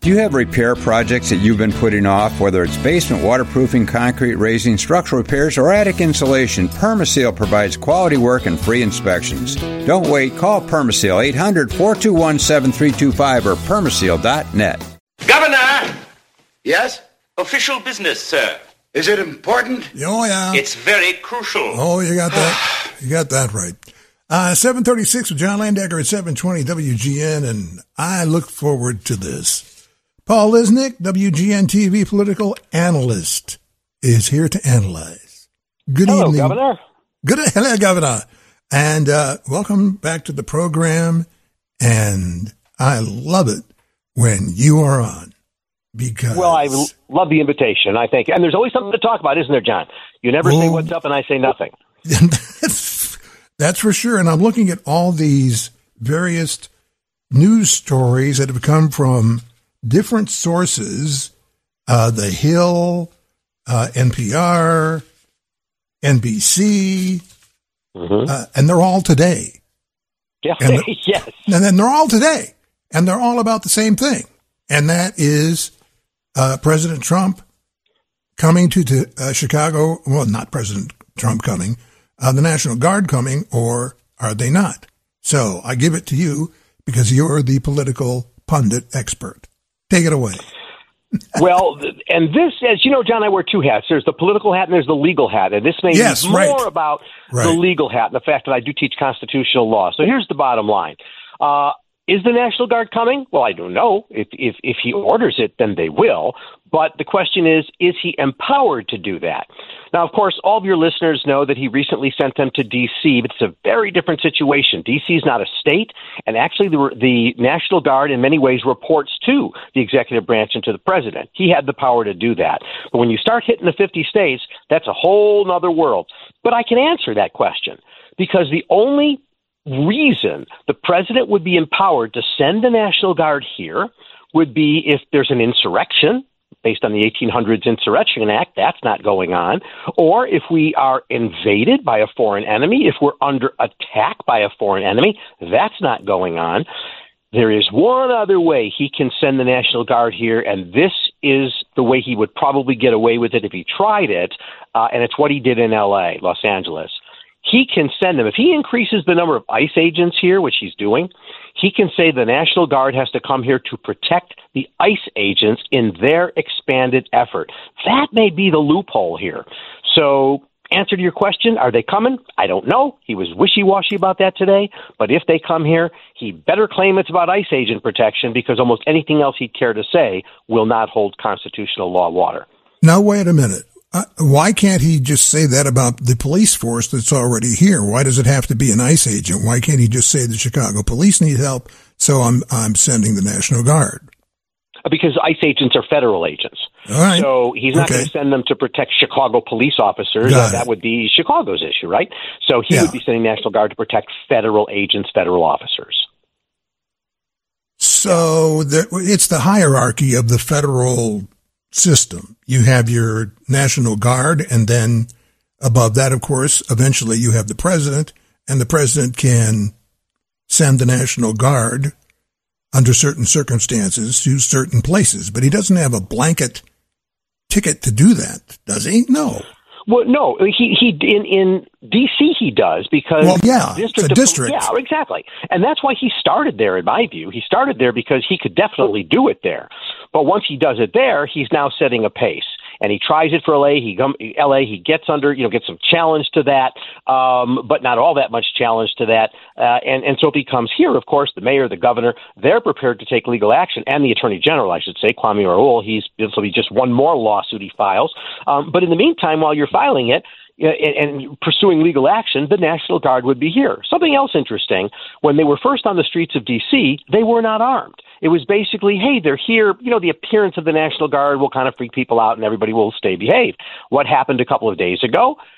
Do you have repair projects that you've been putting off? Whether it's basement waterproofing, concrete raising, structural repairs, or attic insulation, Permaseal provides quality work and free inspections. Don't wait. Call Permaseal 800-421-7325 or permaseal.net. Governor! Yes? Official business, sir. Is it important? Oh, yeah. It's very crucial. Oh, you got that. You got that right. 736 with John Landecker at 720 WGN, and I look forward to this. Paul Lisnick, WGN TV political analyst, is here to analyze. Good Hello, evening. Governor. Hello, Governor. And welcome back to the program. And I love it when you are on. Because well, I love the invitation. I think. And there's always something to talk about, isn't there, John? You never say what's up and I say nothing. That's for sure. And I'm looking at all these various news stories that have come from different sources, The Hill, NPR, NBC, and they're all today. Yeah. Yes. And then they're all today, and they're all about the same thing. And that is President Trump coming to Chicago. Well, not President Trump coming, the National Guard coming, or are they not? So I give it to you because you're the political pundit expert. Take it away. Well, and this, as you know, John, I wear two hats. There's the political hat and there's the legal hat. And this may be more about the legal hat and the fact that I do teach constitutional law. So here's the bottom line. Is the National Guard coming? Well, I don't know. If he orders it, then they will. But the question is he empowered to do that? Now, of course, all of your listeners know that he recently sent them to D.C., but it's a very different situation. D.C. is not a state, and actually the National Guard in many ways reports to the executive branch and to the president. He had the power to do that. But when you start hitting the 50 states, that's a whole nother world. But I can answer that question because the only reason the president would be empowered to send the National Guard here would be if there's an insurrection based on the 1800s Insurrection Act. That's not going on. Or if we are invaded by a foreign enemy, if we're under attack by a foreign enemy, that's not going on. There is one other way he can send the National Guard here, and this is the way he would probably get away with it if he tried it, and it's what he did in L.A., Los Angeles. He can send them. If he increases the number of ICE agents here, which he's doing, he can say the National Guard has to come here to protect the ICE agents in their expanded effort. That may be the loophole here. So, answer to your question, are they coming? I don't know. He was wishy-washy about that today. But if they come here, he better claim it's about ICE agent protection because almost anything else he'd care to say will not hold constitutional law water. Now, wait a minute. Why can't he just say that about the police force that's already here? Why does it have to be an ICE agent? Why can't he just say the Chicago police need help, so I'm sending the National Guard? Because ICE agents are federal agents. All right. So he's not going to send them to protect Chicago police officers. That would be Chicago's issue, right? So he would be sending National Guard to protect federal agents, federal officers. So it's the hierarchy of the federal system. You have your National Guard, and then above that, of course, eventually you have the president, and the president can send the National Guard under certain circumstances to certain places. But he doesn't have a blanket ticket to do that, does he? No. Well, no, he in D.C. he does because it's a district. Yeah, exactly, and that's why he started there. In my view, he started there because he could definitely do it there. But once he does it there, he's now setting a pace, and he tries it for L.A. He gets under, gets some challenge to that, but not all that much challenge to that. And so if he comes here, of course, the mayor, the governor, they're prepared to take legal action, and the attorney general, I should say, Kwame Raoul. This will be just one more lawsuit he files. But in the meantime, while you're filing it and pursuing legal action, the National Guard would be here. Something else interesting, when they were first on the streets of D.C., they were not armed. It was basically, hey, they're here. The appearance of the National Guard will kind of freak people out and everybody will stay behaved. What happened a couple of days ago?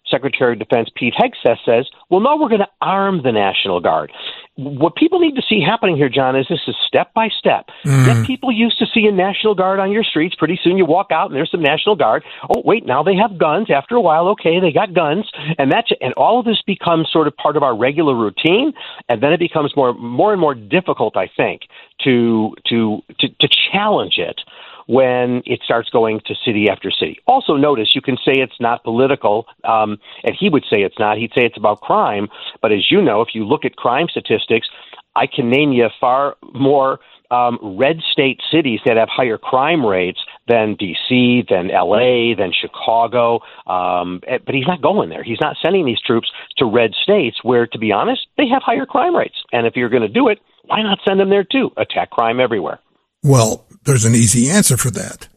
Secretary of Defense Pete Hegseth says, well, no, we're going to arm the National Guard. What people need to see happening here, John, is this is step by step. Get people used to seeing National Guard on your streets. Pretty soon you walk out and there's some National Guard. Oh, wait, now they have guns. After a while, okay, they got guns. And all of this becomes sort of part of our regular routine. And then it becomes more and more difficult, I think, to challenge it when it starts going to city after city. Also notice, you can say it's not political, and he would say it's not. He'd say it's about crime. But as you know, if you look at crime statistics, I can name you far more red state cities that have higher crime rates than D.C., than L.A., than Chicago. But he's not going there. He's not sending these troops to red states where, to be honest, they have higher crime rates. And if you're going to do it, why not send them there too? Attack crime everywhere. Well, there's an easy answer for that.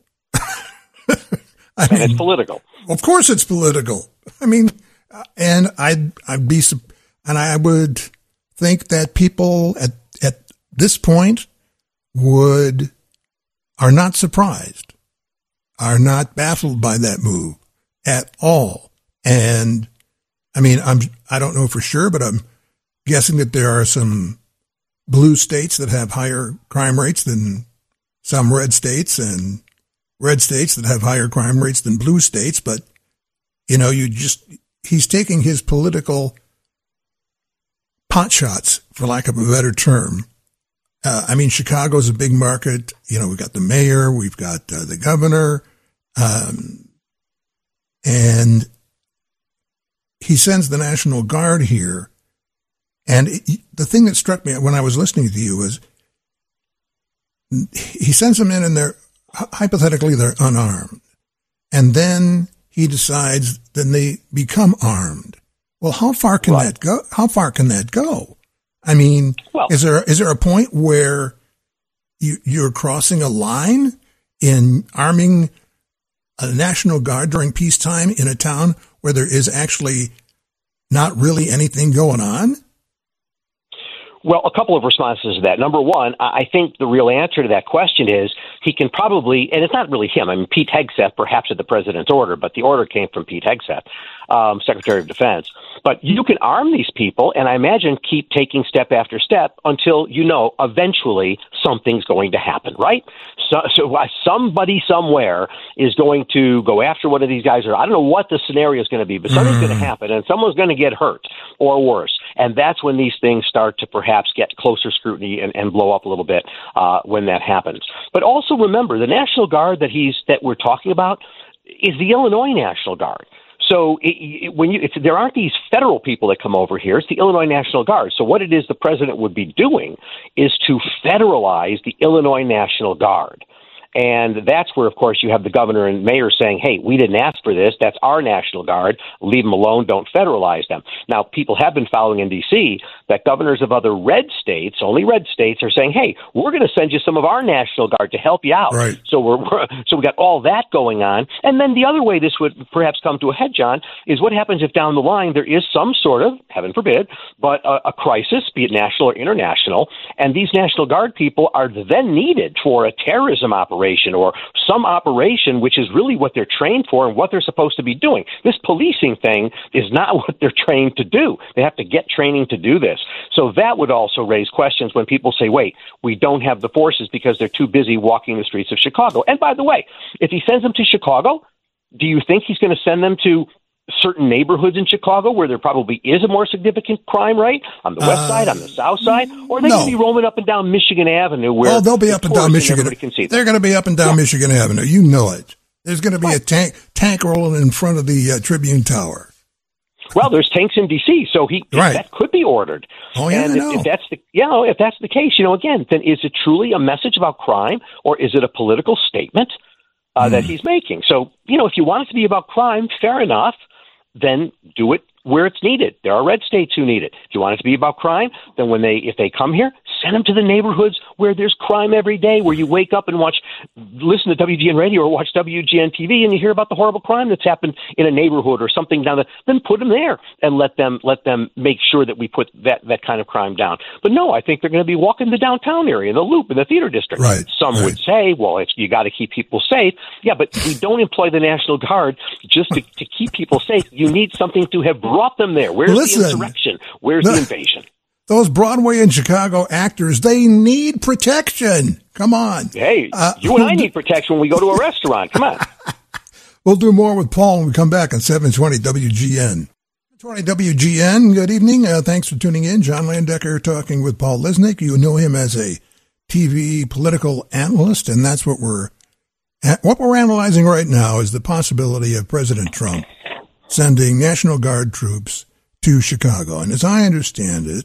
It's political. Of course it's political. I mean, and I would think that people at this point are not surprised, are not baffled by that move at all. And I mean, I don't know for sure, but I'm guessing that there are some blue states that have higher crime rates than some red states, and red states that have higher crime rates than blue states. But, you know, he's taking his political pot shots, for lack of a better term. I mean, Chicago's a big market. You know, we've got the mayor, we've got the governor, and he sends the National Guard here. And the thing that struck me when I was listening to you was he sends them in and hypothetically they're unarmed. And then he decides, then they become armed. Well, how far can that go? How far can that go? I mean, is there a point where you're crossing a line in arming a National Guard during peacetime in a town where there is actually not really anything going on? Well, a couple of responses to that. Number one, I think the real answer to that question is he can probably, and it's not really him. I mean, Pete Hegseth, perhaps at the president's order, but the order came from Pete Hegseth, Secretary of Defense. But you can arm these people, and I imagine keep taking step after step until, you know, eventually something's going to happen, right? So somebody somewhere is going to go after one of these guys, or I don't know what the scenario is going to be, but something's going to happen, and someone's going to get hurt or worse. And that's when these things start to perhaps get closer scrutiny and blow up a little bit when that happens. But also remember, the National Guard that we're talking about is the Illinois National Guard. So there aren't these federal people that come over here. It's the Illinois National Guard. So what it is the president would be doing is to federalize the Illinois National Guard. And that's where, of course, you have the governor and mayor saying, hey, we didn't ask for this. That's our National Guard. Leave them alone. Don't federalize them. Now, people have been following in D.C. that governors of other red states, only red states, are saying, hey, we're going to send you some of our National Guard to help you out. Right. So we got all that going on. And then the other way this would perhaps come to a head, John, is what happens if down the line there is some sort of, heaven forbid, but a crisis, be it national or international, and these National Guard people are then needed for a terrorism operation or some operation, which is really what they're trained for and what they're supposed to be doing. This policing thing is not what they're trained to do. They have to get training to do this. So that would also raise questions when people say, wait, we don't have the forces because they're too busy walking the streets of Chicago. And by the way, if he sends them to Chicago, do you think he's going to send them to certain neighborhoods in Chicago where there probably is a more significant crime rate on the west side, on the south side, or are they going to be roaming up and down Michigan Avenue? Where they'll be up and down Michigan. They're going to be up and down Michigan Avenue. You know it. There's going to be a tank rolling in front of the Tribune Tower. Well, there's tanks in D.C., so that could be ordered. Oh yeah, and if that's the case, again, then is it truly a message about crime, or is it a political statement that he's making? So, if you want it to be about crime, fair enough. Then do it where it's needed. There are red states who need it. If you want it to be about crime, then if they come here, Send them to the neighborhoods where there's crime every day, where you wake up and listen to WGN radio or watch WGN TV, and you hear about the horrible crime that's happened in a neighborhood or something down there. Then put them there and let them make sure that we put that kind of crime down. But no, I think they're going to be walking the downtown area, the Loop, in the theater district. Right. Some would say, well, you got to keep people safe. Yeah, but we don't employ the National Guard just to keep people safe. You need something to have brought them there. Where's the insurrection? Where's the invasion? Those Broadway and Chicago actors, they need protection. Come on. Hey, you and I need protection when we go to a restaurant. Come on. We'll do more with Paul when we come back on 720 WGN. 720 WGN, good evening. Thanks for tuning in. John Landecker talking with Paul Lisnik. You know him as a TV political analyst, and that's what we're analyzing right now is the possibility of President Trump sending National Guard troops to Chicago. And as I understand it,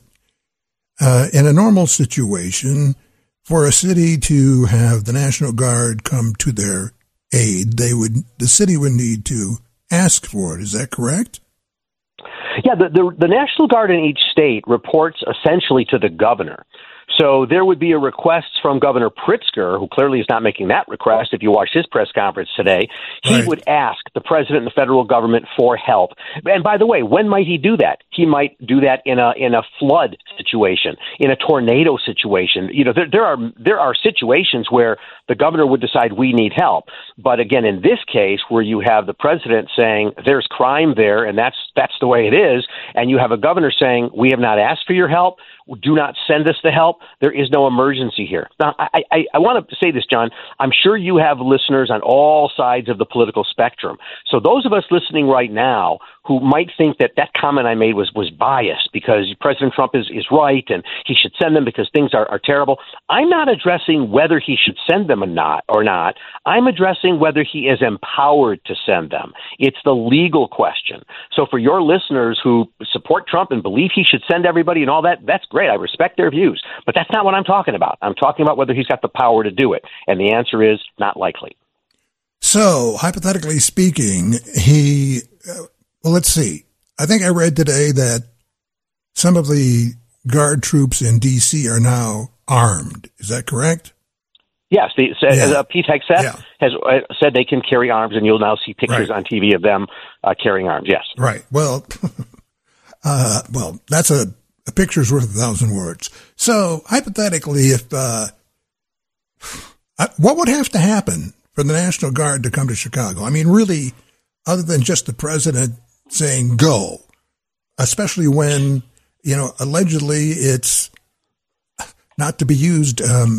in a normal situation, for a city to have the National Guard come to their aid, the city would need to ask for it. Is that correct? Yeah, the National Guard in each state reports essentially to the governor. So there would be a request from Governor Pritzker, who clearly is not making that request. If you watch his press conference today, he would ask the president and the federal government for help. And by the way, when might he do that? He might do that in a flood situation, in a tornado situation. You know, there are situations where the governor would decide we need help. But again, in this case, where you have the president saying there's crime there, and that's the way it is, and you have a governor saying we have not asked for your help, do not send us the help, there is no emergency here. Now, I want to say this, John. I'm sure you have listeners on all sides of the political spectrum. So those of us listening right now who might think that comment I made was biased because President Trump is right and he should send them because things are terrible. I'm not addressing whether he should send them or not. I'm addressing whether he is empowered to send them. It's the legal question. So for your listeners who support Trump and believe he should send everybody and all that, that's great. I respect their views. But that's not what I'm talking about. I'm talking about whether he's got the power to do it. And the answer is not likely. So, hypothetically speaking, well, let's see. I think I read today that some of the Guard troops in D.C. are now armed. Is that correct? Yes. Pete Hegseth has said they can carry arms, and you'll now see pictures on TV of them carrying arms. Yes. Right. Well, that's a picture's worth 1,000 words. So, hypothetically, if what would have to happen for the National Guard to come to Chicago? I mean, really, other than just the president saying go, especially when, allegedly it's not to be used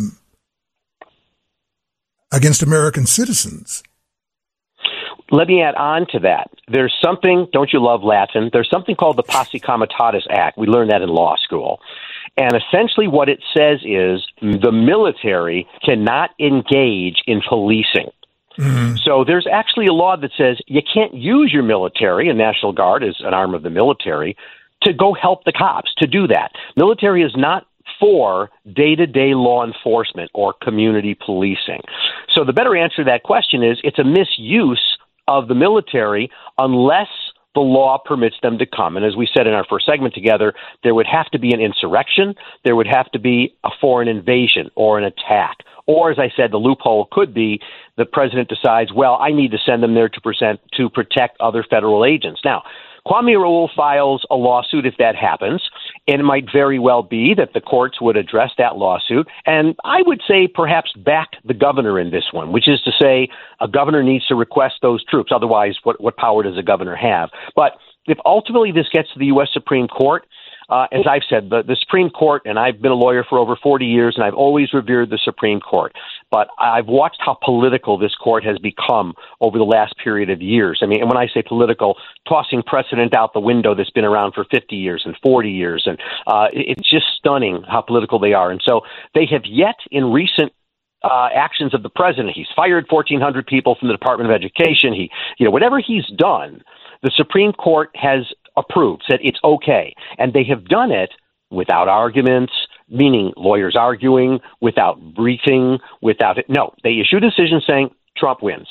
against American citizens. Let me add on to that. There's something, don't you love Latin? There's something called the Posse Comitatus Act. We learned that in law school. And essentially what it says is the military cannot engage in policing. Mm-hmm. So there's actually a law that says you can't use your military, and National Guard is an arm of the military, to go help the cops, to do that. Military is not for day-to-day law enforcement or community policing. So the better answer to that question is it's a misuse of the military unless the law permits them to come. And as we said in our first segment together, there would have to be an insurrection, there would have to be a foreign invasion or an attack. Or, as I said, the loophole could be the president decides, well, I need to send them there to protect other federal agents. Now, Kwame Raoul files a lawsuit if that happens, and it might very well be that the courts would address that lawsuit. And I would say perhaps back the governor in this one, which is to say a governor needs to request those troops. Otherwise, what power does a governor have? But if ultimately this gets to the U.S. Supreme Court, as I've said, the Supreme Court, and I've been a lawyer for over 40 years, and I've always revered the Supreme Court. But I've watched how political this court has become over the last period of years. I mean, and when I say political, tossing precedent out the window that's been around for 50 years and 40 years. And it's just stunning how political they are. And so they have yet in recent actions of the president, he's fired 1,400 people from the Department of Education. Whatever he's done, the Supreme Court has approved, said it's okay. And they have done it without arguments, meaning lawyers arguing, without briefing, without it. No, they issued a decision saying Trump wins.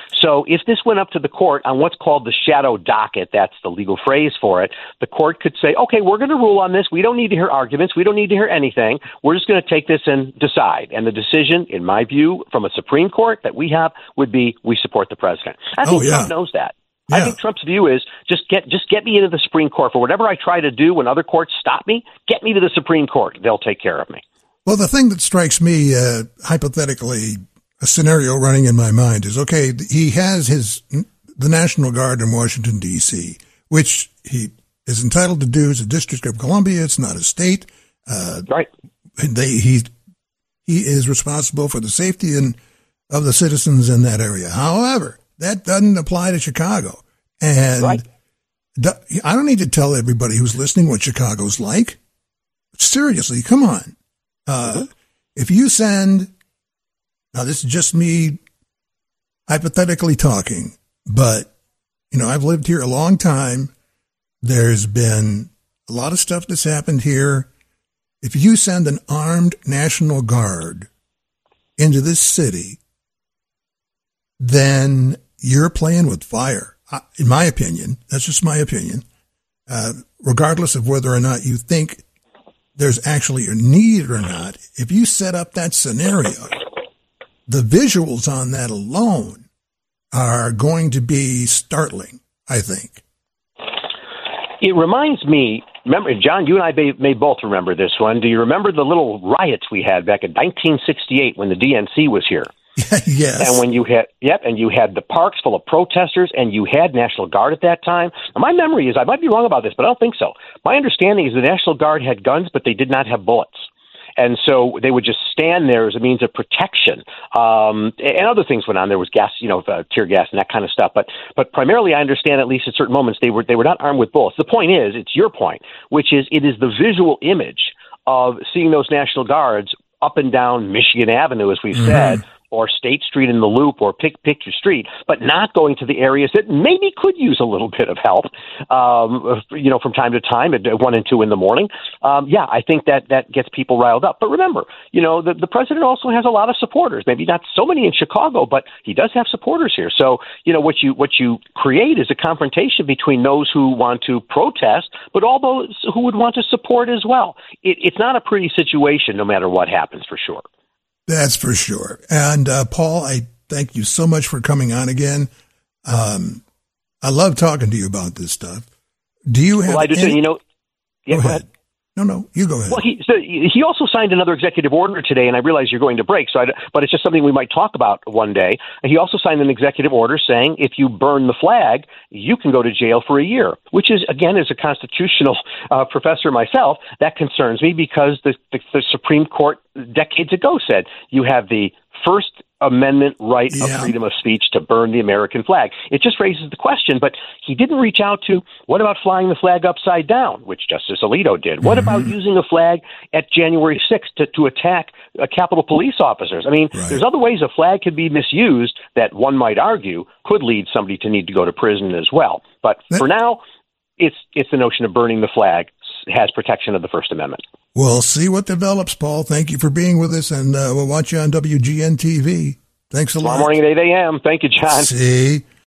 So if this went up to the court on what's called the shadow docket, that's the legal phrase for it, the court could say, okay, we're going to rule on this. We don't need to hear arguments. We don't need to hear anything. We're just going to take this and decide. And the decision, in my view, from a Supreme Court that we have would be we support the president. I think Trump knows that. Yeah. I think Trump's view is just get me into the Supreme Court. For whatever I try to do when other courts stop me, get me to the Supreme Court. They'll take care of me. Well, the thing that strikes me, hypothetically, a scenario running in my mind is, okay, he has the National Guard in Washington, D.C., which he is entitled to do as a District of Columbia. It's not a state. Right. He is responsible for the safety of the citizens in that area. However, that doesn't apply to Chicago. And right. I don't need to tell everybody who's listening what Chicago's like. Seriously, come on. If you send, now this is just me hypothetically talking, but, I've lived here a long time. There's been a lot of stuff that's happened here. If you send an armed National Guard into this city, then you're playing with fire. In my opinion, that's just my opinion, regardless of whether or not you think there's actually a need or not. If you set up that scenario, the visuals on that alone are going to be startling, I think. It reminds me, remember, John, you and I may both remember this one. Do you remember the little riots we had back in 1968 when the DNC was here? Yes. And when you had the parks full of protesters, and you had National Guard at that time. Now, my memory is, I might be wrong about this, but I don't think so. My understanding is the National Guard had guns, but they did not have bullets. And so they would just stand there as a means of protection. And other things went on. There was gas, tear gas and that kind of stuff. But primarily, I understand, at least at certain moments, they were not armed with bullets. The point is, it's your point, which is it is the visual image of seeing those National Guards up and down Michigan Avenue, as we've said, or State Street in the Loop, or pick your street, but not going to the areas that maybe could use a little bit of help, from time to time at 1 and 2 in the morning. I think that gets people riled up. But remember, the president also has a lot of supporters, maybe not so many in Chicago, but he does have supporters here. So, what you create is a confrontation between those who want to protest, but all those who would want to support as well. It's not a pretty situation, no matter what happens, for sure. That's for sure. And Paul, I thank you so much for coming on again. I love talking to you about this stuff. Do you have? Well, I do. Go ahead. No, you go ahead. Well, he also signed another executive order today, and I realize you're going to break, but it's just something we might talk about one day. He also signed an executive order saying if you burn the flag, you can go to jail for a year, which is, again, as a constitutional professor myself, that concerns me because the Supreme Court decades ago said you have the First Amendment right of freedom of speech to burn the American flag. It just raises the question, but he didn't reach out to, what about flying the flag upside down, which Justice Alito did? What about using a flag at January 6th to attack Capitol Police officers? I mean, there's other ways a flag could be misused that one might argue could lead somebody to need to go to prison as well. But for now, it's the notion of burning the flag has protection of the First Amendment. We'll see what develops, Paul. Thank you for being with us, and we'll watch you on WGN TV. Thanks a lot. Tomorrow morning at 8 a.m. Thank you, John. See.